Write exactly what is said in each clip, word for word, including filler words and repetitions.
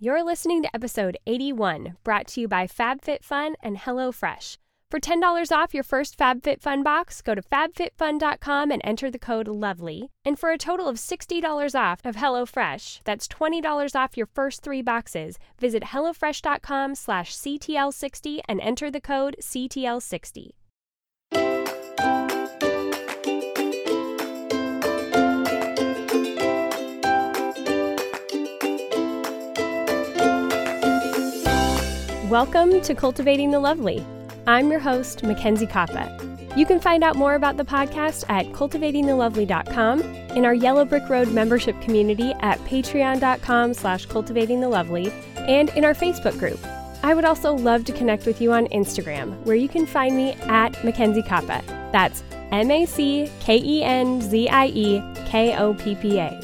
You're listening to episode eighty-one, brought to you by FabFitFun and HelloFresh. For ten dollars off your first FabFitFun box, go to fab fit fun dot com and enter the code LOVELY. And for a total of sixty dollars off of HelloFresh, that's twenty dollars off your first three boxes, visit HelloFresh.com slash CTL60 and enter the code C T L sixty. Welcome to Cultivating the Lovely. I'm your host, Mackenzie Koppa. You can find out more about the podcast at cultivating the lovely dot com, in our Yellow Brick Road membership community at patreon dot com slash cultivating the lovely, and in our Facebook group. I would also love to connect with you on Instagram, where you can find me at Mackenzie Koppa. That's M A C K E N Z I E K O P P A.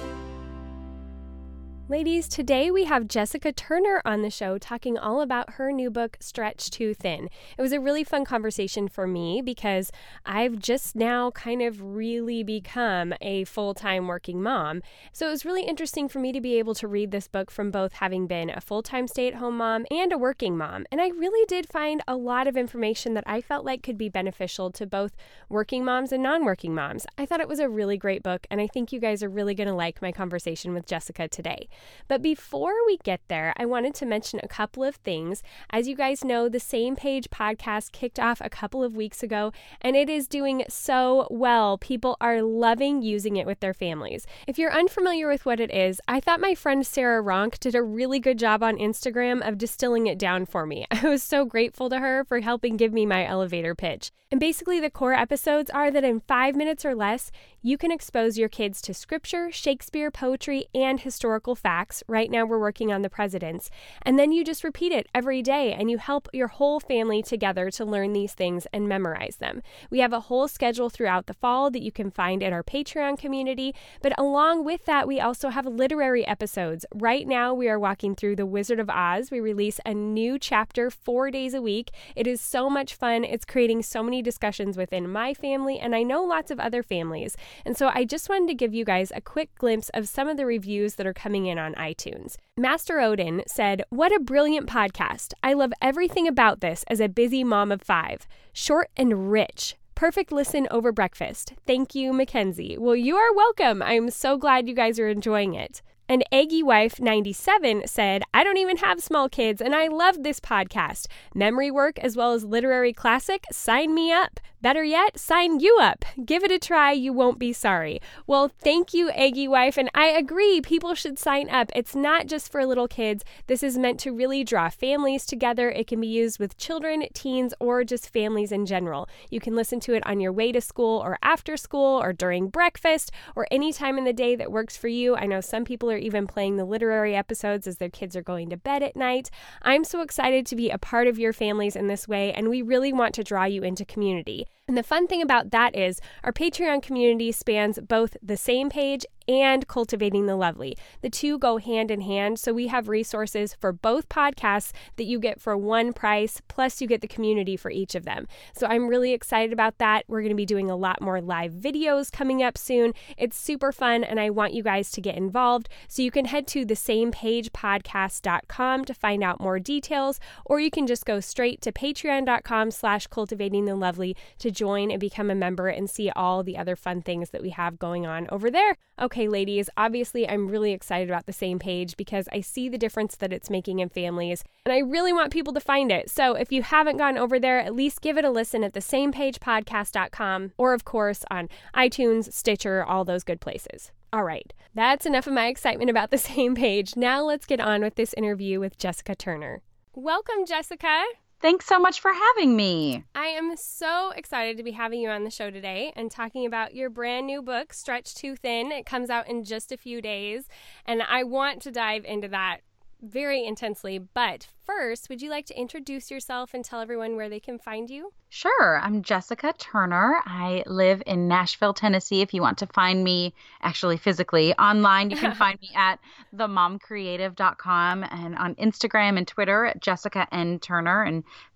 Ladies, today we have Jessica Turner on the show talking all about her new book, Stretch Too Thin. It was a really fun conversation for me because I've just now kind of really become a full-time working mom. So it was really interesting for me to be able to read this book from both having been a full-time stay-at-home mom and a working mom. And I really did find a lot of information that I felt like could be beneficial to both working moms and non-working moms. I thought it was a really great book, and I think you guys are really going to like my conversation with Jessica today. But before we get there, I wanted to mention a couple of things. As you guys know, the Same Page podcast kicked off a couple of weeks ago, and it is doing so well. People are loving using it with their families. If you're unfamiliar with what it is, I thought my friend Sarah Ronk did a really good job on Instagram of distilling it down for me. I was so grateful to her for helping give me my elevator pitch. And basically, the core episodes are that in five minutes or less, you can expose your kids to scripture, Shakespeare, poetry, and historical facts. Right now, we're working on the presidents. And then you just repeat it every day, and you help your whole family together to learn these things and memorize them. We have a whole schedule throughout the fall that you can find in our Patreon community. But along with that, we also have literary episodes. Right now, we are walking through The Wizard of Oz. We release a new chapter four days a week. It is so much fun. It's creating so many discussions within my family, and I know lots of other families. And so I just wanted to give you guys a quick glimpse of some of the reviews that are coming in on iTunes. Master Odin said, "What a brilliant podcast. I love everything about this as a busy mom of five. Short and rich. Perfect listen over breakfast. Thank you, Mackenzie." Well, you are welcome. I'm so glad you guys are enjoying it. And Aggie Wife ninety-seven said, "I don't even have small kids, and I love this podcast. Memory work as well as literary classic. Sign me up. Better yet, sign you up. Give it a try. You won't be sorry." Well, thank you, Aggie Wife. And I agree, people should sign up. It's not just for little kids. This is meant to really draw families together. It can be used with children, teens, or just families in general. You can listen to it on your way to school or after school or during breakfast or any time in the day that works for you. I know some people are even playing the literary episodes as their kids are going to bed at night. I'm so excited to be a part of your families in this way, and we really want to draw you into community. And the fun thing about that is our Patreon community spans both the Same Page and Cultivating the Lovely. The two go hand in hand, so we have resources for both podcasts that you get for one price, plus you get the community for each of them. So I'm really excited about that. We're going to be doing a lot more live videos coming up soon. It's super fun, and I want you guys to get involved. So you can head to the same page podcast dot com to find out more details, or you can just go straight to patreon dot com slash cultivating the lovely to join and become a member and see all the other fun things that we have going on over there. Okay, ladies, obviously I'm really excited about the Same Page because I see the difference that it's making in families, and I really want people to find it. So if you haven't gone over there, at least give it a listen at the same page podcast dot com, or of course on iTunes, Stitcher, all those good places. All right, that's enough of my excitement about the Same Page. Now let's get on with this interview with Jessica Turner. Welcome, Jessica. Thanks so much for having me. I am so excited to be having you on the show today and talking about your brand new book, Stretch Too Thin. It comes out in just a few days, and I want to dive into that very intensely. But first, would you like to introduce yourself and tell everyone where they can find you? Sure. I'm Jessica Turner. I live in Nashville, Tennessee. If you want to find me actually physically online, you can find me at the mom creative dot com and on Instagram and Twitter at Jessica N. Turner and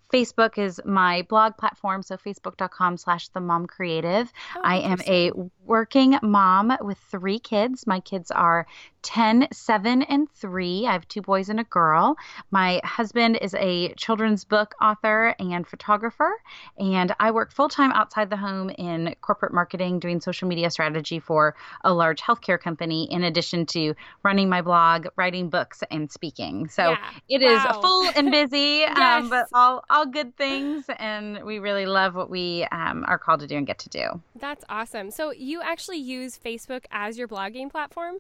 Facebook is my blog platform, so facebook.com slash the mom creative. Oh, I am a working mom with three kids. My kids are ten, seven, and three. I have two boys and a girl. My husband is a children's book author and photographer, and I work full-time outside the home in corporate marketing, doing social media strategy for a large healthcare company, in addition to running my blog, writing books, and speaking. So yeah. it wow. is full and busy, yes. um, but all, all good things, and we really love what we um, are called to do and get to do. That's awesome. So you actually use Facebook as your blogging platform?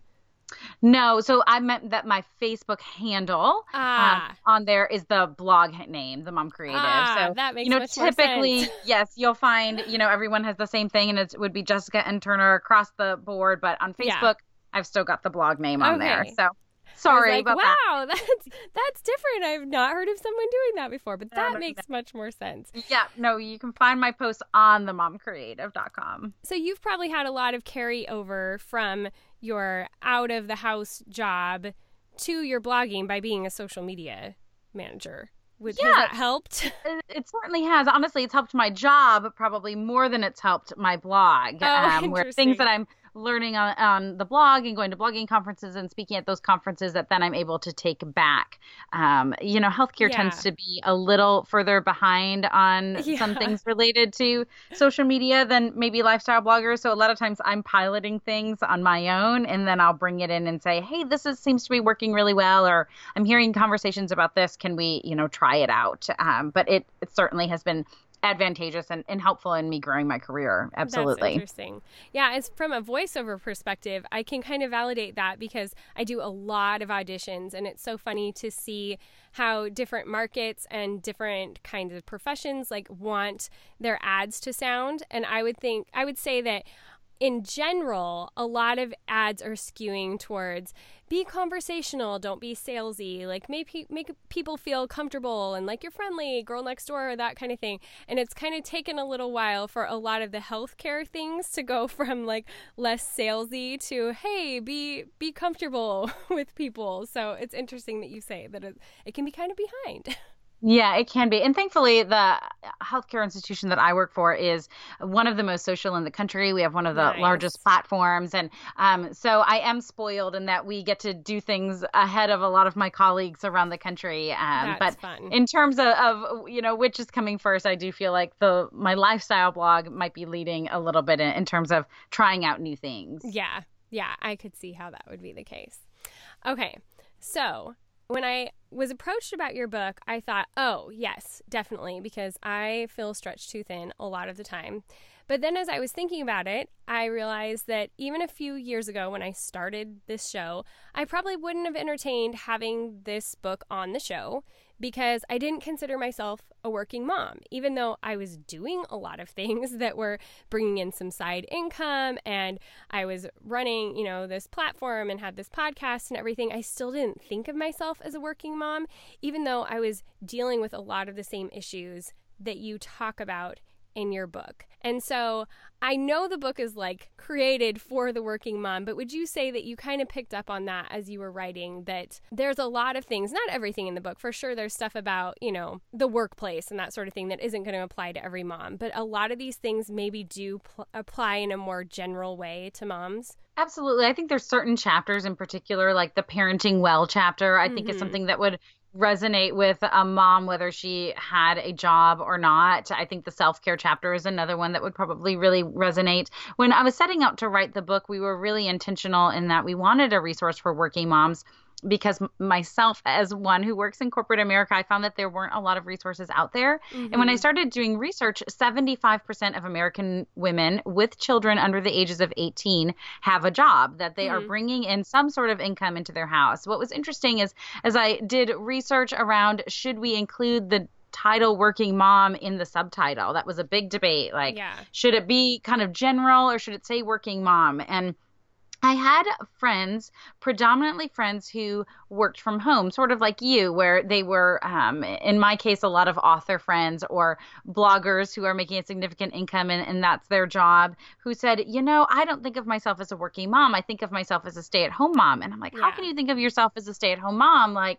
No, so I meant that my Facebook handle ah. um, on there is the blog name, The Mom Creative. Ah, so that makes you know, much typically, more sense. yes, you'll find you know everyone has the same thing, and it would be Jessica N. Turner across the board. But on Facebook, yeah. I've still got the blog name on okay. there. So sorry like, about wow, that. Wow, that's that's different. I've not heard of someone doing that before, but that makes much more sense. Yeah, no, you can find my posts on the mom creative dot com. So you've probably had a lot of carryover from your out of the house job to your blogging by being a social media manager. Would, yes. Has that helped? It, it certainly has. Honestly, it's helped my job probably more than it's helped my blog. Oh, um, where things that I'm learning on, on the blog and going to blogging conferences and speaking at those conferences that then I'm able to take back. Um, you know, healthcare yeah. tends to be a little further behind on yeah. some things related to social media than maybe lifestyle bloggers. So a lot of times I'm piloting things on my own, and then I'll bring it in and say, hey, this is, seems to be working really well, or I'm hearing conversations about this. Can we, you know, try it out? Um, but it, it certainly has been advantageous and, and helpful in me growing my career. Absolutely. That's interesting. Yeah, it's from a voiceover perspective, I can kind of validate that because I do a lot of auditions, and it's so funny to see how different markets and different kinds of professions like want their ads to sound. And I would think, I would say that in general, a lot of ads are skewing towards be conversational, don't be salesy, like make, make people feel comfortable and like you're friendly, girl next door, that kind of thing. And it's kind of taken a little while for a lot of the healthcare things to go from like less salesy to, hey, be be comfortable with people. So it's interesting that you say that it, it can be kind of behind. Yeah, it can be. And thankfully, the healthcare institution that I work for is one of the most social in the country. We have one of the nice. largest platforms. And um, so I am spoiled in that we get to do things ahead of a lot of my colleagues around the country. Um, That's but fun. in terms of, of, you know, which is coming first, I do feel like the my lifestyle blog might be leading a little bit in, in terms of trying out new things. Yeah. Yeah, I could see how that would be the case. Okay, so when I was approached about your book, I thought, oh, yes, definitely, because I feel stretched too thin a lot of the time. But then as I was thinking about it, I realized that even a few years ago when I started this show, I probably wouldn't have entertained having this book on the show because I didn't consider myself a working mom, even though I was doing a lot of things that were bringing in some side income and I was running, you know, this platform and had this podcast and everything. I still didn't think of myself as a working mom, even though I was dealing with a lot of the same issues that you talk about in your book. And so I know the book is like created for the working mom, but would you say that you kind of picked up on that as you were writing, that there's a lot of things, not everything in the book, for sure there's stuff about, you know, the workplace and that sort of thing that isn't going to apply to every mom, but a lot of these things maybe do pl- apply in a more general way to moms? Absolutely. I think there's certain chapters in particular, like the Parenting Well chapter, I mm-hmm. think is something that would resonate with a mom, whether she had a job or not. I think the self-care chapter is another one that would probably really resonate. When I was setting out to write the book, we were really intentional in that we wanted a resource for working moms, because myself, as one who works in corporate America, I found that there weren't a lot of resources out there. Mm-hmm. And when I started doing research, seventy-five percent of American women with children under the ages of eighteen have a job, that they mm-hmm. are bringing in some sort of income into their house. What was interesting is, as I did research around, should we include the title working mom in the subtitle? That was a big debate. Like, yeah. should it be kind of general or should it say working mom? And I had friends, predominantly friends who worked from home, sort of like you, where they were, um, in my case, a lot of author friends or bloggers who are making a significant income and, and that's their job, who said, you know, I don't think of myself as a working mom. I think of myself as a stay-at-home mom. And I'm like, yeah. how can you think of yourself as a stay-at-home mom? Like,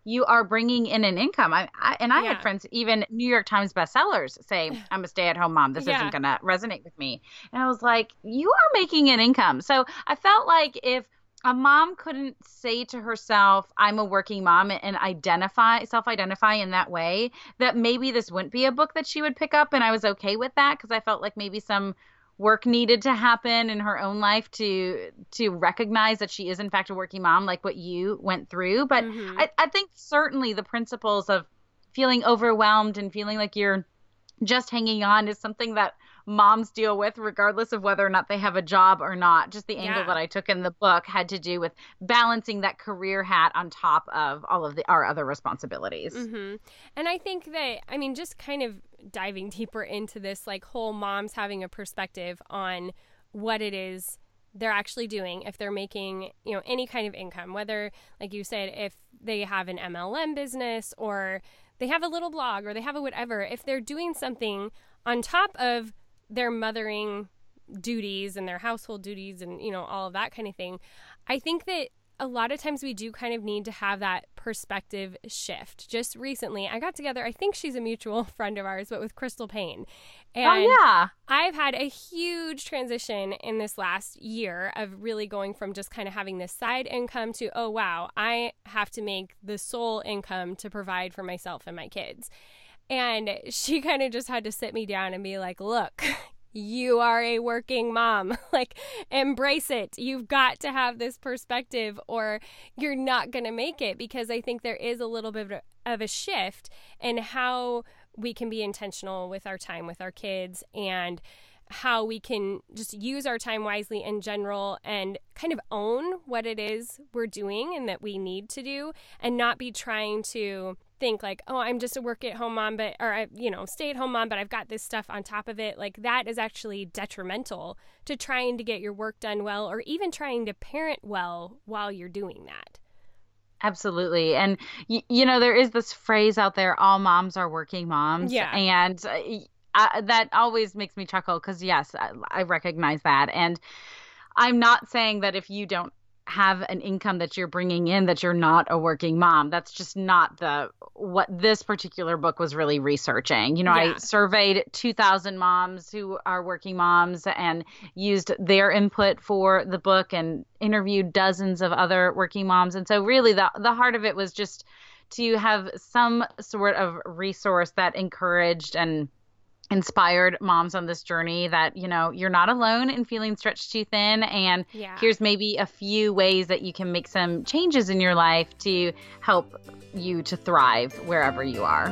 you are bringing in an income. I, I and I Yeah. had friends, even New York Times bestsellers, say, I'm a stay-at-home mom. This Yeah. isn't going to resonate with me. And I was like, you are making an income. So I felt like if a mom couldn't say to herself, I'm a working mom, and identify, self-identify in that way, that maybe this wouldn't be a book that she would pick up. And I was okay with that because I felt like maybe some work needed to happen in her own life to to recognize that she is in fact a working mom, like what you went through. But Mhm. I, I think certainly the principles of feeling overwhelmed and feeling like you're just hanging on is something that moms deal with regardless of whether or not they have a job or not. Just the angle Yeah. that I took in the book had to do with balancing that career hat on top of all of the our other responsibilities. Mm-hmm. And I think that, I mean, just kind of diving deeper into this, like whole moms having a perspective on what it is they're actually doing if they're making, you know, any kind of income, whether, like you said, if they have an M L M business or they have a little blog or they have a whatever, if they're doing something on top of their mothering duties and their household duties and, you know, all of that kind of thing, I think that a lot of times we do kind of need to have that perspective shift. Just recently, I got together, I think she's a mutual friend of ours, but with Crystal Payne. And oh, yeah. I've had a huge transition in this last year of really going from just kind of having this side income to, oh, wow, I have to make the sole income to provide for myself and my kids. And she kind of just had to sit me down and be like, look, you are a working mom. Like, embrace it. You've got to have this perspective or you're not going to make it, because I think there is a little bit of a shift in how we can be intentional with our time with our kids and how we can just use our time wisely in general and kind of own what it is we're doing and that we need to do, and not be trying to think like, oh, I'm just a work at home mom, but, or, you know, stay at home mom, but I've got this stuff on top of it. Like, that is actually detrimental to trying to get your work done well, or even trying to parent well while you're doing that. Absolutely. And, you, you know, there is this phrase out there, all moms are working moms. Yeah. And uh, I, that always makes me chuckle because, yes, I, I recognize that. And I'm not saying that if you don't have an income that you're bringing in, that you're not a working mom. That's just not the what this particular book was really researching. You know, Yeah. I surveyed two thousand moms who are working moms and used their input for the book and interviewed dozens of other working moms. And so really the the heart of it was just to have some sort of resource that encouraged and inspired moms on this journey that, you know, you're not alone in feeling stretched too thin. And Yeah. here's maybe a few ways that you can make some changes in your life to help you to thrive wherever you are.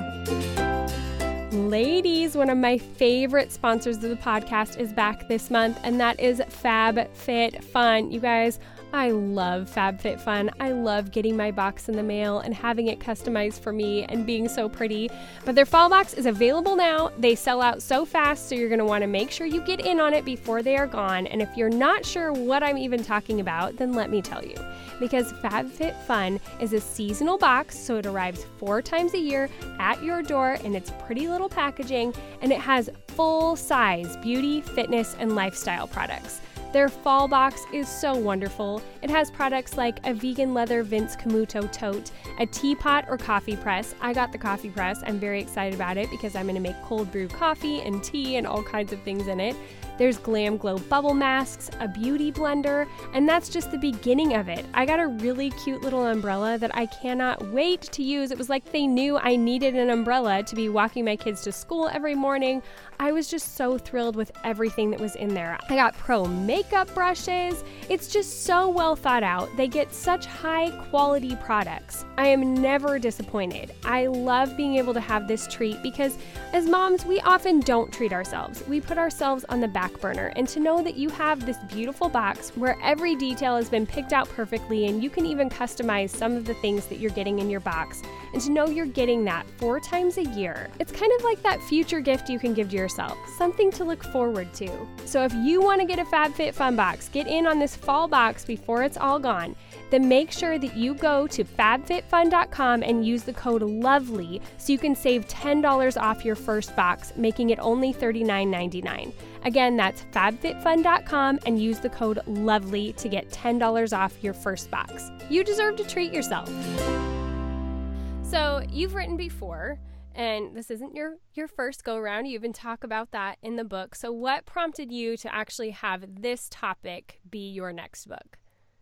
Ladies, one of my favorite sponsors of the podcast is back this month, and that is FabFitFun. You guys, I love FabFitFun. I love getting my box in the mail and having it customized for me and being so pretty. But their fall box is available now. They sell out so fast, so you're going to want to make sure you get in on it before they are gone. And if you're not sure what I'm even talking about, then let me tell you. Because FabFitFun is a seasonal box, so it arrives four times a year at your door in its pretty little packaging, and it has full-size beauty, fitness, and lifestyle products. Their fall box is so wonderful. It has products like a vegan leather Vince Camuto tote, a teapot or coffee press. I got the coffee press. I'm very excited about it because I'm going to make cold brew coffee and tea and all kinds of things in it. There's Glam Glow bubble masks, a beauty blender, and that's just the beginning of it. I got a really cute little umbrella that I cannot wait to use. It was like they knew I needed an umbrella to be walking my kids to school every morning. I was just so thrilled with everything that was in there. I got pro makeup brushes. It's just so well thought out. They get such high quality products. I am never disappointed. I love being able to have this treat because as moms, we often don't treat ourselves. We put ourselves on the back burner, and to know that you have this beautiful box where every detail has been picked out perfectly and you can even customize some of the things that you're getting in your box, and to know you're getting that four times a year. It's kind of like that future gift you can give to yourself, something to look forward to. So if you want to get a FabFitFun box, get in on this fall box before it's all gone, then make sure that you go to fab fit fun dot com and use the code LOVELY so you can save ten dollars off your first box, making it only thirty-nine ninety-nine. Again, that's fab fit fun dot com and use the code LOVELY to get ten dollars off your first box. You deserve to treat yourself. So you've written before, and this isn't your, your first go around. You even talk about that in the book. So what prompted you to actually have this topic be your next book?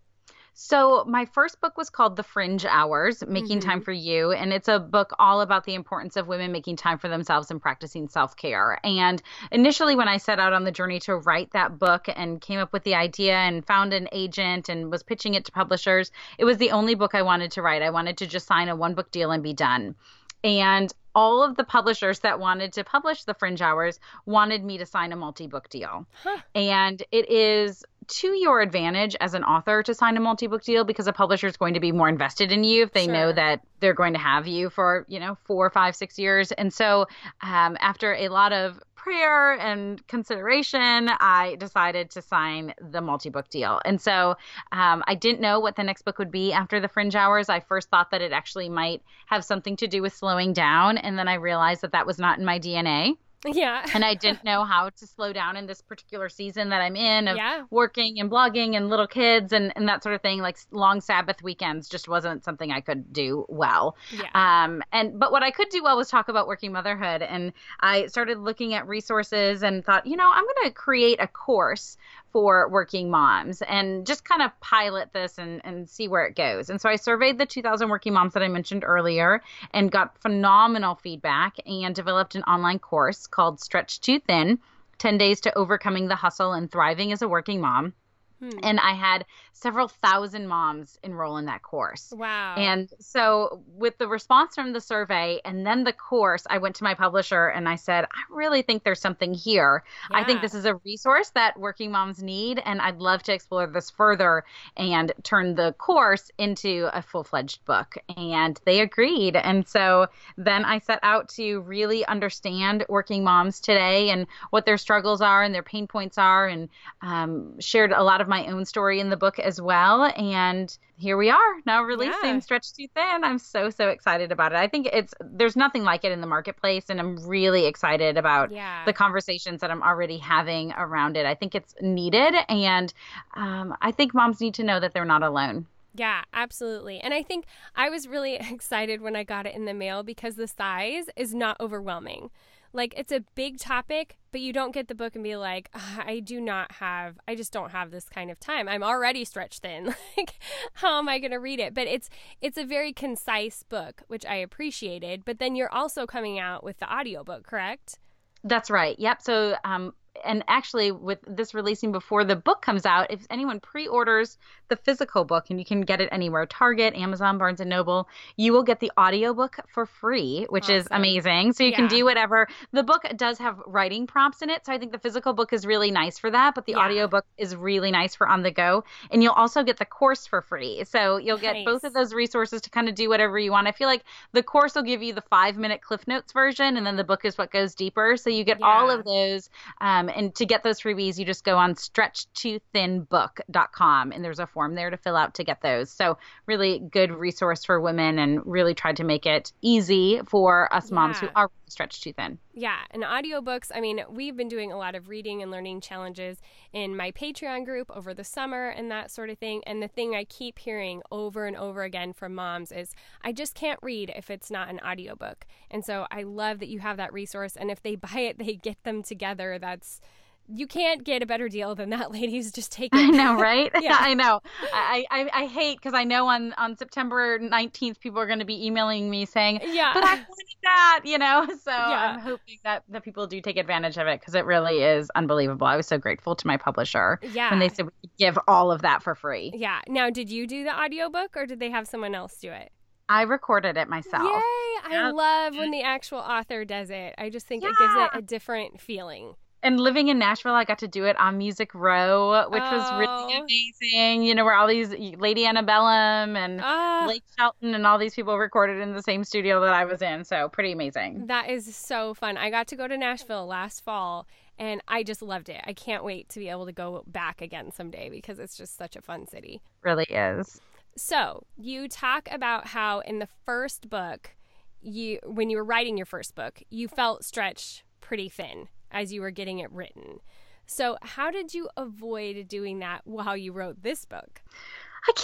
So my first book was called The Fringe Hours, Making Mm-hmm. Time for You. And it's a book all about the importance of women making time for themselves and practicing self-care. And initially when I set out on the journey to write that book and came up with the idea and found an agent and was pitching it to publishers, it was the only book I wanted to write. I wanted to just sign a one book deal and be done. And all of the publishers that wanted to publish The Fringe Hours wanted me to sign a multi-book deal. Huh. And it is to your advantage as an author to sign a multi-book deal because a publisher is going to be more invested in you if they Sure. know that they're going to have you for, you know, four, five, six years. And so um, after a lot of prayer and consideration, I decided to sign the multi-book deal. And so um, I didn't know what the next book would be after The Fringe Hours. I first thought that it actually might have something to do with slowing down. And then I realized that that was not in my D N A. Yeah. And I didn't know how to slow down in this particular season that I'm in of Yeah. working and blogging and little kids and, and that sort of thing. Like long Sabbath weekends just wasn't something I could do well. Yeah. Um, and but what I could do well was talk about working motherhood. And I started looking at resources and thought, you know, I'm going to create a course for working moms and just kind of pilot this and, and see where it goes. And so I surveyed the two thousand working moms that I mentioned earlier and got phenomenal feedback and developed an online course called Stretch Too Thin, ten days to Overcoming the Hustle and Thriving as a Working Mom. Hmm. And I had several thousand moms enroll in that course. Wow. And so with the response from the survey and then the course, I went to my publisher and I said, I really think there's something here. I think Yeah. this is a resource that working moms need. And I'd love to explore this further and turn the course into a full-fledged book. And they agreed. And so then I set out to really understand working moms today and what their struggles are and their pain points are, and um, shared a lot of my own story in the book as well. And here we are now releasing Yeah. Stretch Too Thin. I'm so, so excited about it. I think it's, there's nothing like it in the marketplace. And I'm really excited about Yeah. the conversations that I'm already having around it. I think it's needed. And um, I think moms need to know that they're not alone. Yeah, absolutely. And I think I was really excited when I got it in the mail because the size is not overwhelming. Like, it's a big topic, but you don't get the book and be like, "Ugh, I do not have, I just don't have this kind of time. I'm already stretched thin. Like, how am I going to read it?" But it's it's a very concise book, which I appreciated. But then you're also coming out with the audiobook, correct? That's right. Yep. So, um, and actually with this releasing before the book comes out, if anyone pre-orders the physical book, and you can get it anywhere, Target, Amazon, Barnes and Noble, you will get the audiobook for free, which is Awesome. amazing. So you can Yeah. do whatever. The book does have writing prompts in it. So I think the physical book is really nice for that, but the Yeah. audiobook is really nice for on the go. And you'll also get the course for free. So you'll get Nice. both of those resources to kind of do whatever you want. I feel like the course will give you the five minute Cliff Notes version, and then the book is what goes deeper. So you get all Yeah. of those. Um, and to get those freebies, you just go on stretch too thin book dot com, and there's a form there to fill out to get those. So really good resource for women, and really tried to make it easy for us moms who Yeah. are stretched too thin. Yeah, and audiobooks, I mean, we've been doing a lot of reading and learning challenges in my Patreon group over the summer and that sort of thing. And the thing I keep hearing over and over again from moms is, I just can't read if it's not an audiobook. And so I love that you have that resource. And if they buy it, they get them together. That's, you can't get a better deal than that, ladies. Just take it. I know, right? Yeah. I know. I, I, I hate, because I know on, on September nineteenth, people are going to be emailing me saying, Yeah. but I wanted that, you know? So Yeah. I'm hoping that, that people do take advantage of it, because it really is unbelievable. I was so grateful to my publisher Yeah. when they said we could give all of that for free. Yeah. Now, did you do the audiobook or did they have someone else do it? I recorded it myself. Yay! I Yeah. love when the actual author does it. I just think it gives it Yeah. a different feeling. And living in Nashville, I got to do it on Music Row, which was really Oh. amazing. You know, where all these Lady Antebellum and Ah, Blake Shelton and all these people recorded in the same studio that I was in. So pretty amazing. that is so fun. I got to go to Nashville last fall and I just loved it. I can't wait to be able to go back again someday because it's just such a fun city. Really is. So, you talk about how in the first book, you when you were writing your first book, you felt stretched pretty thin as you were getting it written. So, how did you avoid doing that while you wrote this book? I can't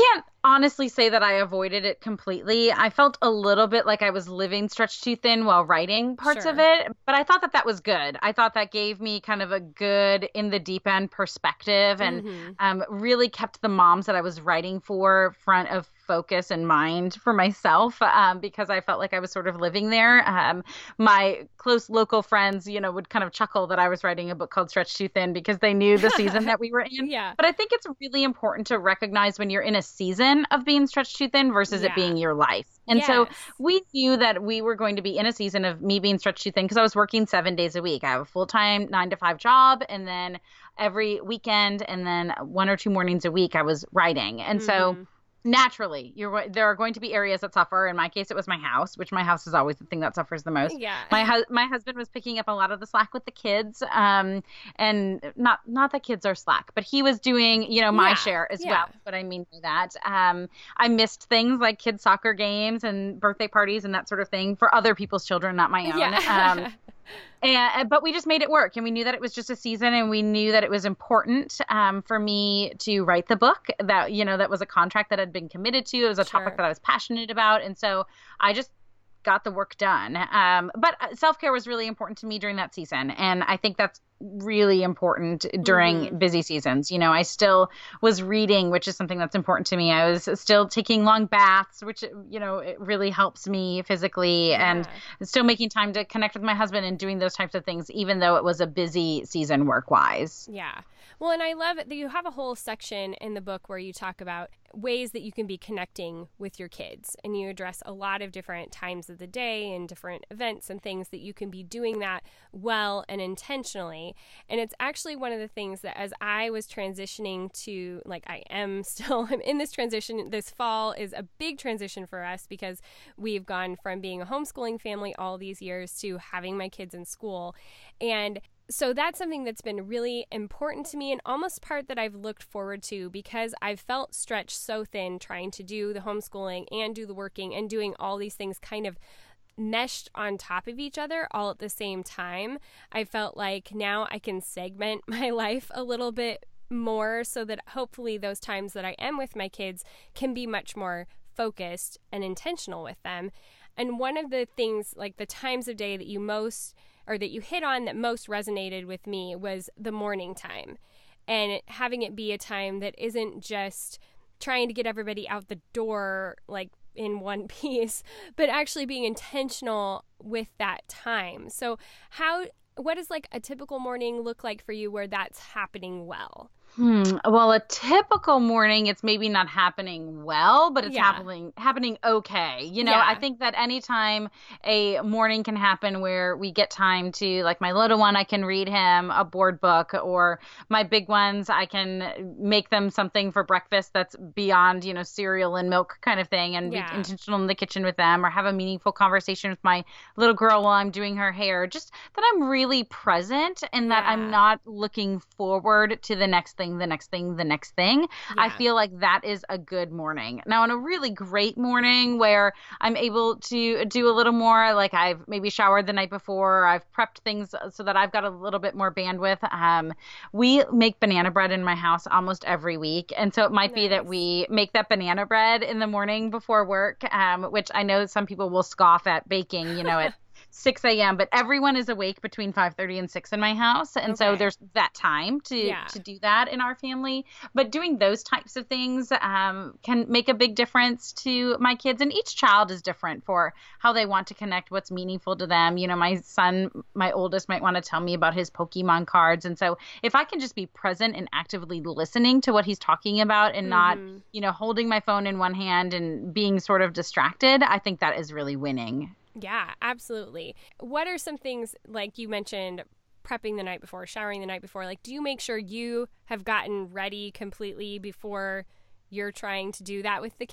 honestly say that I avoided it completely. I felt a little bit like I was living stretched too thin while writing parts Sure. of it, but I thought that that was good. I thought that gave me kind of a good in the deep end perspective and Mm-hmm. um, really kept the moms that I was writing for front of focus and mind for myself um, because I felt like I was sort of living there. Um, my close local friends, you know, would kind of chuckle that I was writing a book called Stretched Too Thin because they knew the season that we were in. Yeah. But I think it's really important to recognize when you're in a season of being stretched too thin versus Yeah. it being your life. And Yes. so we knew that we were going to be in a season of me being stretched too thin because I was working seven days a week. I have a full-time nine to five job, and then every weekend and then one or two mornings a week I was writing. And so Mm-hmm. naturally, you're there are going to be areas that suffer. In my case, it was my house, which my house is always the thing that suffers the most. Yeah. My hu- my husband was picking up a lot of the slack with the kids, um, and not not that kids are slack, but he was doing you know my Yeah, share as yeah. well. What I mean by that, um, I missed things like kids soccer games and birthday parties and that sort of thing for other people's children, not my own. Yeah. Um, And, but we just made it work, and we knew that it was just a season, and we knew that it was important um, for me to write the book. That you know, that was a contract that had been committed to. It was a Sure. topic that I was passionate about, and so I just got the work done. Um, but self-care was really important to me during that season, and I think that's really important during Mm-hmm. busy seasons. You know, I still was reading, which is something that's important to me. I was still taking long baths, which, you know, it really helps me physically, Yeah. and still making time to connect with my husband and doing those types of things, even though it was a busy season work-wise. Yeah. Well, and I love that you have a whole section in the book where you talk about ways that you can be connecting with your kids, and you address a lot of different times of the day and different events and things that you can be doing that well and intentionally. And it's actually one of the things that as I was transitioning to, like I am still I'm in this transition, this fall is a big transition for us because we've gone from being a homeschooling family all these years to having my kids in school. And so that's something that's been really important to me and almost part that I've looked forward to because I've felt stretched so thin trying to do the homeschooling and do the working and doing all these things kind of meshed on top of each other all at the same time. I felt like now I can segment my life a little bit more so that hopefully those times that I am with my kids can be much more focused and intentional with them. And one of the things, like the times of day that you most or that you hit on that most resonated with me was the morning time, and having it be a time that isn't just trying to get everybody out the door like in one piece, but actually being intentional with that time. So how, what does like a typical morning look like for you where that's happening well? Hmm. Well, a typical morning, it's maybe not happening well, but it's Yeah. happening happening okay. You know, Yeah. I think that anytime a morning can happen where we get time to, like my little one, I can read him a board book, or my big ones, I can make them something for breakfast that's beyond, you know, cereal and milk kind of thing, and Yeah. be intentional in the kitchen with them, or have a meaningful conversation with my little girl while I'm doing her hair. Just that I'm really present and that Yeah. I'm not looking forward to the next thing, the next thing, the next thing. I Yeah. feel like that is a good morning. Now, on a really great morning where I'm able to do a little more, like I've maybe showered the night before, I've prepped things so that I've got a little bit more bandwidth. Um, we make banana bread in my house almost every week. And so it might be that Nice. we make that banana bread in the morning before work, um, which I know some people will scoff at baking, you know, at six a.m., but everyone is awake between five thirty and six in my house. And so Okay. there's that time to, Yeah. to do that in our family. But doing those types of things um, can make a big difference to my kids. And each child is different for how they want to connect, what's meaningful to them. You know, my son, my oldest, might want to tell me about his Pokemon cards. And so if I can just be present and actively listening to what he's talking about and not, Mhm. you know, holding my phone in one hand and being sort of distracted, I think that is really winning. Yeah, absolutely. What are some things, like you mentioned, prepping the night before, showering the night before? Like, do you make sure you have gotten ready completely before you're trying to do that with the kids?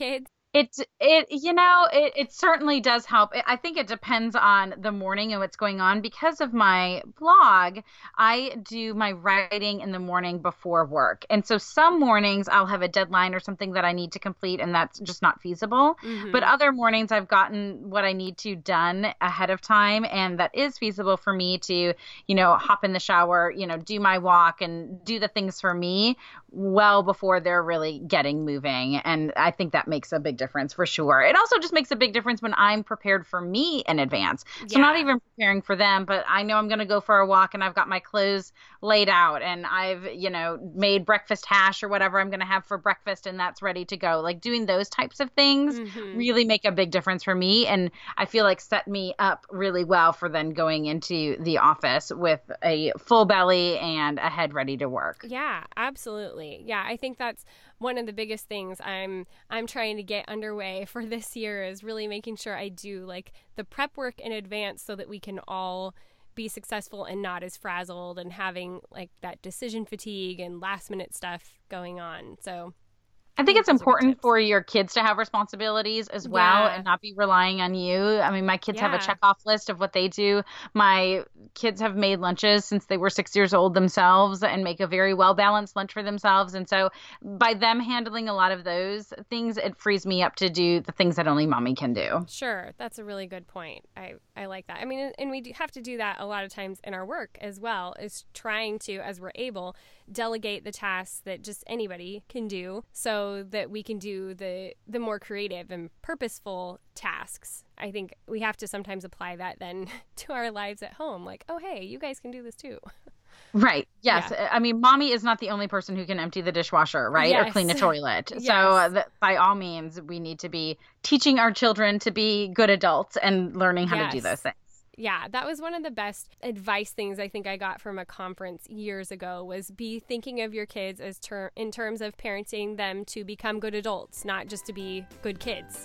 It it you know it, it certainly does help. I think it depends on the morning and what's going on. Because of my blog, I do my writing in the morning before work. And so some mornings I'll have a deadline or something that I need to complete, and that's just not feasible. But Mm-hmm. other mornings I've gotten what I need to done ahead of time, and that is feasible for me to, you know, hop in the shower, you know, do my walk and do the things for me well before they're really getting moving. And I think that makes a big difference for sure. It also just makes a big difference when I'm prepared for me in advance. So I'm not Yeah. even preparing for them, but I know I'm going to go for a walk and I've got my clothes laid out and I've, you know, made breakfast hash or whatever I'm going to have for breakfast and that's ready to go. Like doing those types of things Mm-hmm. really make a big difference for me. And I feel like set me up really well for then going into the office with a full belly and a head ready to work. Yeah, absolutely. Yeah, I think that's one of the biggest things I'm I'm trying to get underway for this year is really making sure I do like the prep work in advance so that we can all be successful and not as frazzled and having like that decision fatigue and last minute stuff going on. So I I think think it's those are good important tips. for your kids to have responsibilities as well Yeah. and not be relying on you. I mean, my kids have a Yeah. checkoff list of what they do. My kids have made lunches since they were six years old themselves and make a very well balanced lunch for themselves. And so by them handling a lot of those things, it frees me up to do the things that only mommy can do. Sure, that's a really good point. I, I like that. I mean, and we do have to do that a lot of times in our work as well, is trying to, as we're able, delegate the tasks that just anybody can do so that we can do the, the more creative and purposeful tasks. I think we have to sometimes apply that then to our lives at home. Like, oh, hey, you guys can do this too. Right. Yes. Yeah. I mean, mommy is not the only person who can empty the dishwasher, right? Or Yes. clean a toilet. So, Yes. uh, th- by all means, we need to be teaching our children to be good adults and learning how to do Yes. those things. Yeah, that was one of the best advice things I think I got from a conference years ago was be thinking of your kids as ter- in terms of parenting them to become good adults, not just to be good kids.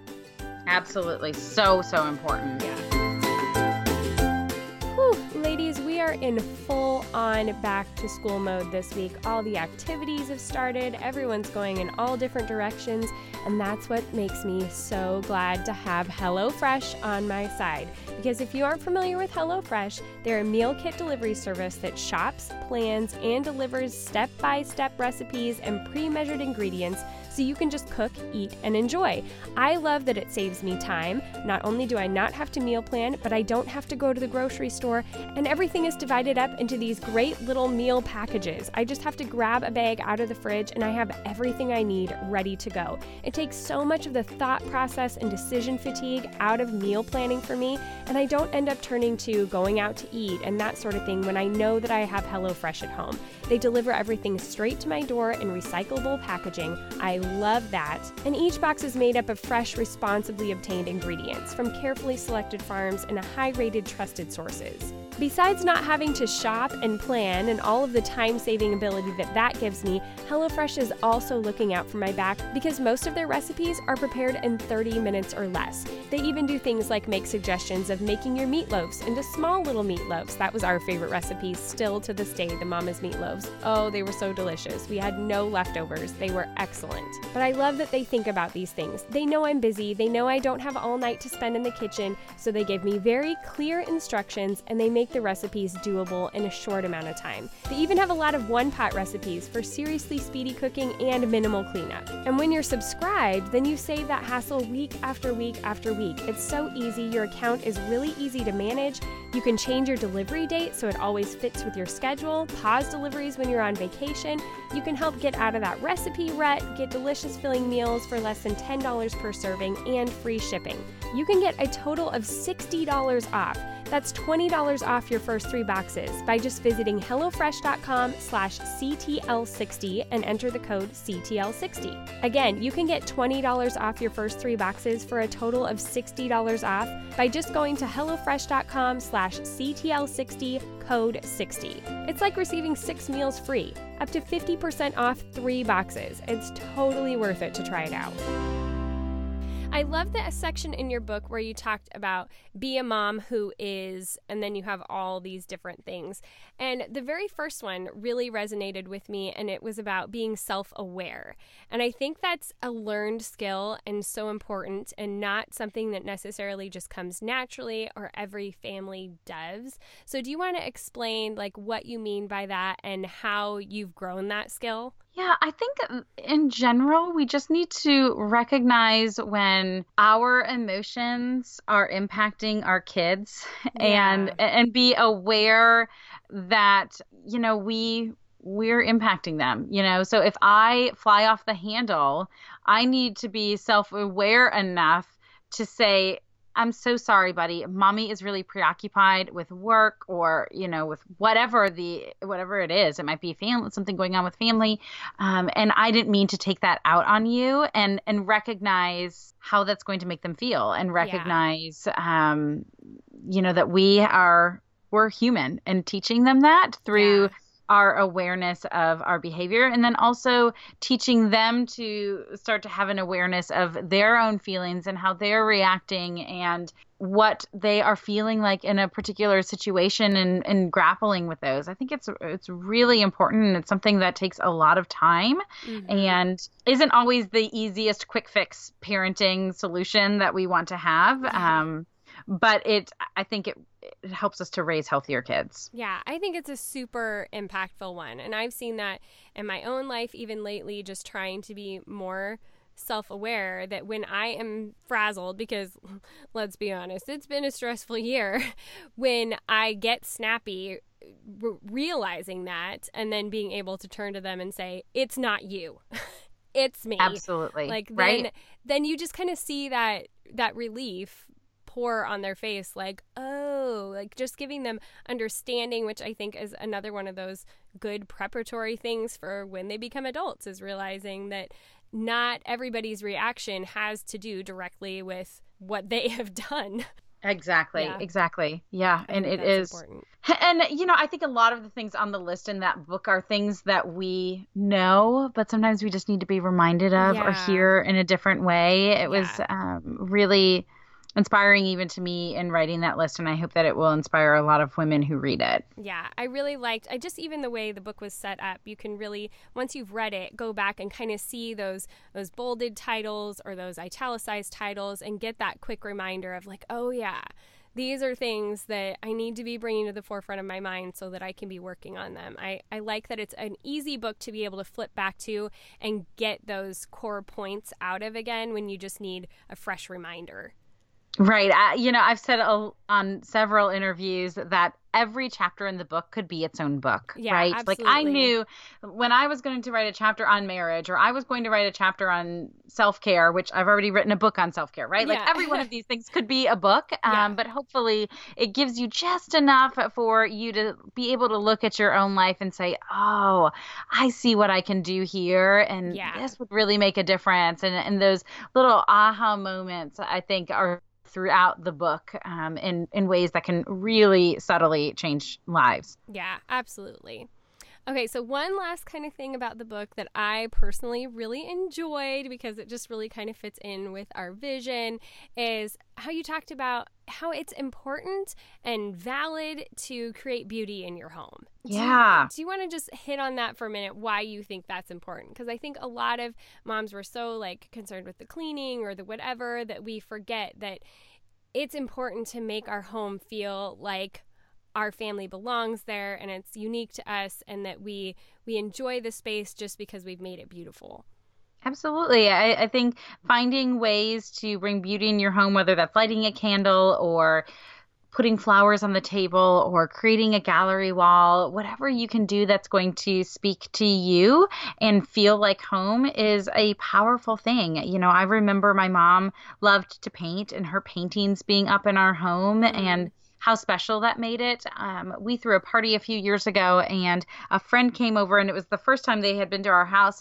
Absolutely. So, so important. Yeah. Whew, ladies, we are in full on back to school mode this week. All the activities have started. Everyone's going in all different directions. And that's what makes me so glad to have HelloFresh on my side. Because if you aren't familiar with HelloFresh, they're a meal kit delivery service that shops, plans, and delivers step-by-step recipes and pre-measured ingredients so you can just cook, eat, and enjoy. I love that it saves me time. Not only do I not have to meal plan, but I don't have to go to the grocery store, and everything is divided up into these great little meal packages. I just have to grab a bag out of the fridge, and I have everything I need ready to go. It takes so much of the thought process and decision fatigue out of meal planning for me, and I don't end up turning to going out to eat and that sort of thing when I know that I have HelloFresh at home. They deliver everything straight to my door in recyclable packaging. I love that. And each box is made up of fresh, responsibly obtained ingredients from carefully selected farms and high-rated trusted sources. Besides not having to shop and plan and all of the time-saving ability that that gives me, HelloFresh is also looking out for my back because most of their recipes are prepared in thirty minutes or less. They even do things like make suggestions of making your meatloaves into small little meatloaves. That was our favorite recipe still to this day, the Mama's meatloaves. Oh, they were so delicious. We had no leftovers. They were excellent. But I love that they think about these things. They know I'm busy. They know I don't have all night to spend in the kitchen, so they give me very clear instructions and they make the recipes doable in a short amount of time. They even have a lot of one-pot recipes for seriously speedy cooking and minimal cleanup. And when you're subscribed, then you save that hassle week after week after week. It's so easy. Your account is really easy to manage. You can change your delivery date so it always fits with your schedule, pause deliveries when you're on vacation. You can help get out of that recipe rut, get delicious filling meals for less than ten dollars per serving, and free shipping. You can get a total of sixty dollars off. That's twenty dollars off your first three boxes by just visiting HelloFresh.com slash CTL60 and enter the code C T L sixty. Again, you can get twenty dollars off your first three boxes for a total of sixty dollars off by just going to HelloFresh.com slash CTL60 code sixty. It's like receiving six meals free, up to fifty percent off three boxes. It's totally worth it to try it out. I love the section in your book where you talked about be a mom who is, and then you have all these different things. And the very first one really resonated with me, and it was about being self-aware. And I think that's a learned skill and so important, and not something that necessarily just comes naturally or every family does. So do you want to explain like what you mean by that and how you've grown that skill? Yeah, I think in general, we just need to recognize when our emotions are impacting our kids Yeah. and and be aware that, you know, we we're impacting them, you know. So if I fly off the handle, I need to be self-aware enough to say, I'm so sorry, buddy. Mommy is really preoccupied with work or, you know, with whatever the whatever it is. It might be family, something going on with family. Um, and I didn't mean to take that out on you, and and recognize how that's going to make them feel, and recognize, yeah. um, you know, that we are we're human, and teaching them that through yeah. our awareness of our behavior, and then also teaching them to start to have an awareness of their own feelings and how they're reacting and what they are feeling like in a particular situation, and, and grappling with those. I think it's it's really important, and it's something that takes a lot of time mm-hmm. and isn't always the easiest quick fix parenting solution that we want to have. Mm-hmm. Um, but it, I think it, it helps us to raise healthier kids. Yeah, I think it's a super impactful one. And I've seen that in my own life, even lately, just trying to be more self-aware that when I am frazzled, because let's be honest, it's been a stressful year, when I get snappy, r- realizing that, and then being able to turn to them and say, it's not you. It's me. Absolutely. Like then, right? then you just kind of see that that relief pour on their face, like, oh, like just giving them understanding, which I think is another one of those good preparatory things for when they become adults, is realizing that not everybody's reaction has to do directly with what they have done. Exactly. Yeah. Exactly. Yeah. I and it is important. And, you know, I think a lot of the things on the list in that book are things that we know, but sometimes we just need to be reminded of yeah. or hear in a different way. It yeah. was um, really inspiring even to me in writing that list, and I hope that it will inspire a lot of women who read it. Yeah, I really liked, I just, even the way the book was set up, you can really, once you've read it, go back and kind of see those those bolded titles or those italicized titles and get that quick reminder of like, oh yeah, these are things that I need to be bringing to the forefront of my mind so that I can be working on them. I, I like that it's an easy book to be able to flip back to and get those core points out of again when you just need a fresh reminder. Right. I, you know, I've said a, on several interviews that every chapter in the book could be its own book, yeah, right? Absolutely. Like I knew when I was going to write a chapter on marriage, or I was going to write a chapter on self-care, which I've already written a book on self-care, right? Yeah. Like every one of these things could be a book, um, yeah. but hopefully it gives you just enough for you to be able to look at your own life and say, oh, I see what I can do here. And yeah. this would really make a difference. And, and those little aha moments, I think, are throughout the book um, in, in ways that can really subtly change lives. Yeah, absolutely. Okay, so one last kind of thing about the book that I personally really enjoyed, because it just really kind of fits in with our vision, is how you talked about how it's important and valid to create beauty in your home. Yeah. Do you, you want to just hit on that for a minute, why you think that's important? Because I think a lot of moms were so like concerned with the cleaning or the whatever that we forget that it's important to make our home feel like our family belongs there and it's unique to us, and that we we enjoy the space just because we've made it beautiful. Absolutely. I, I think finding ways to bring beauty in your home, whether that's lighting a candle or putting flowers on the table or creating a gallery wall, whatever you can do that's going to speak to you and feel like home, is a powerful thing. You know, I remember my mom loved to paint, and her paintings being up in our home mm. and how special that made it. Um, we threw a party a few years ago, and a friend came over, and it was the first time they had been to our house, and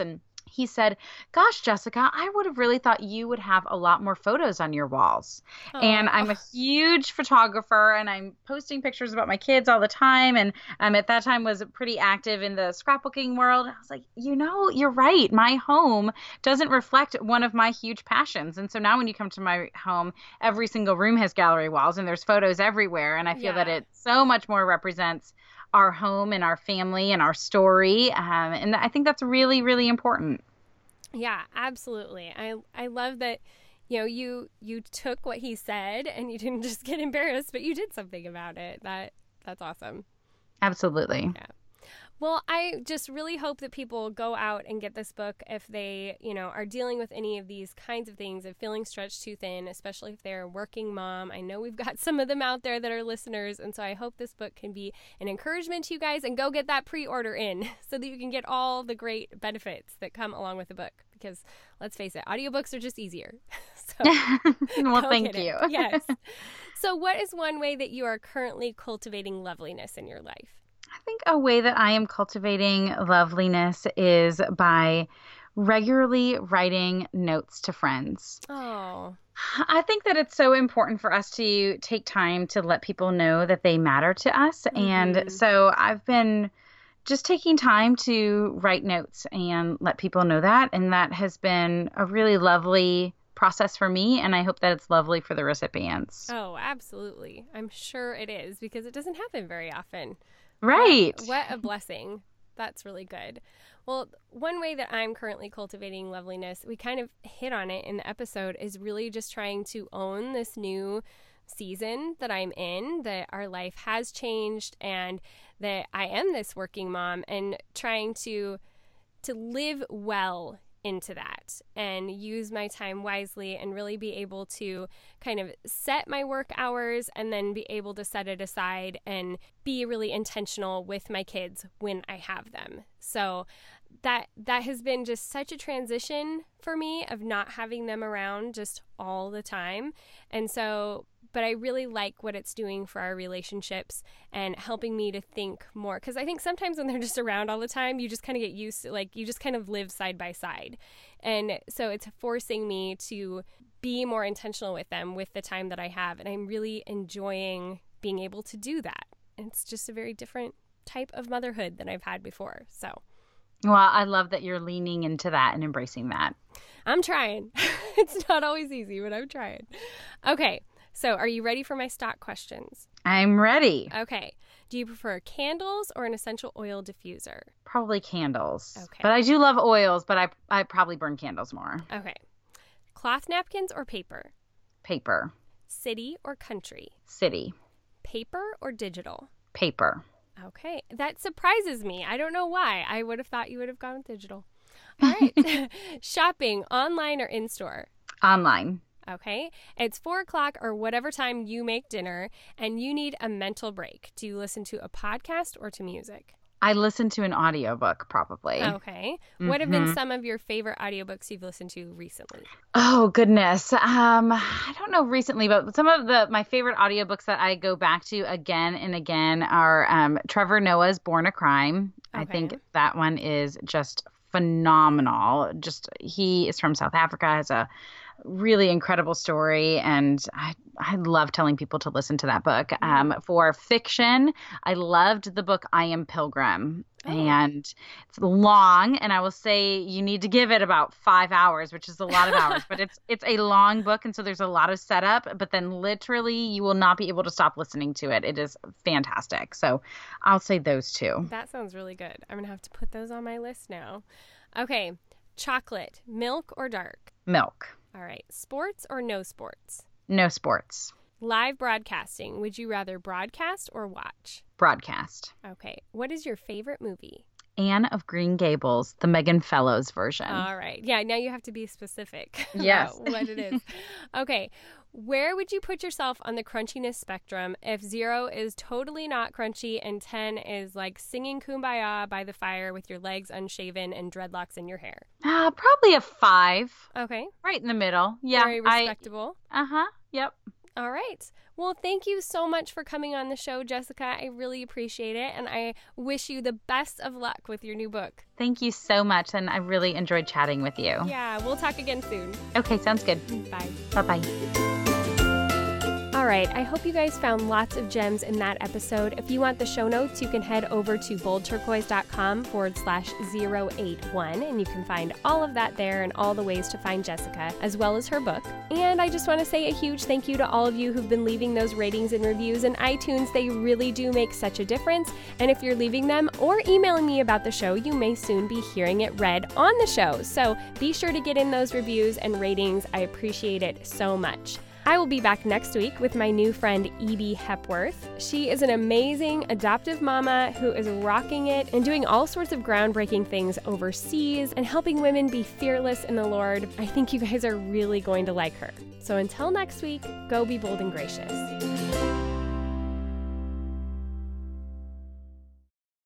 he said, "Gosh, Jessica, I would have really thought you would have a lot more photos on your walls." And I'm Oh, a huge photographer and I'm posting pictures about my kids all the time. And um, at that time was pretty active in the scrapbooking world. I was like, you know, you're right. My home doesn't reflect one of my huge passions. And so now when you come to my home, every single room has gallery walls and there's photos everywhere. And I feel that yeah. it so much more represents our home and our family and our story. Um, and I think that's really, really important. Yeah, absolutely. I I love that, you know, you you took what he said and you didn't just get embarrassed, but you did something about it. That that's awesome. Absolutely. Yeah. Well, I just really hope that people go out and get this book if they, you know, are dealing with any of these kinds of things of feeling stretched too thin, especially if they're a working mom. I know we've got some of them out there that are listeners, and so I hope this book can be an encouragement to you guys, and go get that pre-order in so that you can get all the great benefits that come along with the book, because let's face it, audiobooks are just easier. So Well, go thank get it. you. Yes. So what is one way that you are currently cultivating loveliness in your life? I think a way that I am cultivating loveliness is by regularly writing notes to friends. Oh. I think that it's so important for us to take time to let people know that they matter to us. And Mm-hmm. so I've been just taking time to write notes and let people know that. And that has been a really lovely process for me. And I hope that it's lovely for the recipients. Oh, absolutely. I'm sure it is, because it doesn't happen very often. What Right. what a blessing. That's really good. Well, one way that I'm currently cultivating loveliness, we kind of hit on it in the episode, is really just trying to own this new season that I'm in, that our life has changed and that I am this working mom, and trying to to live well into that and use my time wisely and really be able to kind of set my work hours and then be able to set it aside and be really intentional with my kids when I have them. So that that has been just such a transition for me of not having them around just all the time. And so but I really like what it's doing for our relationships and helping me to think more. Because I think sometimes when they're just around all the time, you just kind of get used to, like, you just kind of live side by side. And so it's forcing me to be more intentional with them with the time that I have. And I'm really enjoying being able to do that. And it's just a very different type of motherhood than I've had before. So Well, I love that you're leaning into that and embracing that. I'm trying. It's not always easy, but I'm trying. Okay. So, are you ready for my stock questions? I'm ready. Okay. Do you prefer candles or an essential oil diffuser? Probably candles. Okay. But I do love oils, but I I probably burn candles more. Okay. Cloth napkins or paper? Paper. City or country? City. Paper or digital? Paper. Okay. That surprises me. I don't know why. I would have thought you would have gone with digital. All right. Shopping, online or in-store? Online. Okay. It's four o'clock or whatever time you make dinner and you need a mental break. Do you listen to a podcast or to music? I listen to an audiobook probably. Okay. What have been Mhm. some of your favorite audiobooks you've listened to recently? Oh goodness. Um I don't know recently, but some of the my favorite audiobooks that I go back to again and again are um Trevor Noah's Born a Crime. I Okay. think that one is just phenomenal. Just he is from South Africa, has a really incredible story, and I I love telling people to listen to that book. Um, for fiction, I loved the book I Am Pilgrim, Oh. and it's long, and I will say you need to give it about five hours, which is a lot of hours, but it's it's a long book, and so there's a lot of setup, but then literally you will not be able to stop listening to it. It is fantastic. So I'll say those two. That sounds really good. I'm going to have to put those on my list now. Okay. Chocolate, milk or dark? Milk. All right. Sports or no sports? No sports. Live broadcasting. Would you rather broadcast or watch? Broadcast. Okay. What is your favorite movie? Anne of Green Gables, the Megan Fellows version. All right. Yeah, now you have to be specific Yes. about what it is. Okay. Where would you put yourself on the crunchiness spectrum if zero is totally not crunchy and ten is like singing Kumbaya by the fire with your legs unshaven and dreadlocks in your hair? Uh, probably a five, Okay. right in the middle. Yeah. Very respectable. I, uh-huh. Yep. All right. Well, thank you so much for coming on the show, Jessica. I really appreciate it, and I wish you the best of luck with your new book. Thank you so much, and I really enjoyed chatting with you. Yeah, we'll talk again soon. Okay, sounds good. Bye. Bye-bye. All right, I hope you guys found lots of gems in that episode. If you want the show notes, you can head over to boldturquoise.com forward slash 081, and you can find all of that there and all the ways to find Jessica, as well as her book. And I just want to say a huge thank you to all of you who've been leaving those ratings and reviews in iTunes. They really do make such a difference. And if you're leaving them or emailing me about the show, you may soon be hearing it read on the show. So be sure to get in those reviews and ratings. I appreciate it so much. I will be back next week with my new friend, Evie Hepworth. She is an amazing adoptive mama who is rocking it and doing all sorts of groundbreaking things overseas and helping women be fearless in the Lord. I think you guys are really going to like her. So until next week, go be bold and gracious.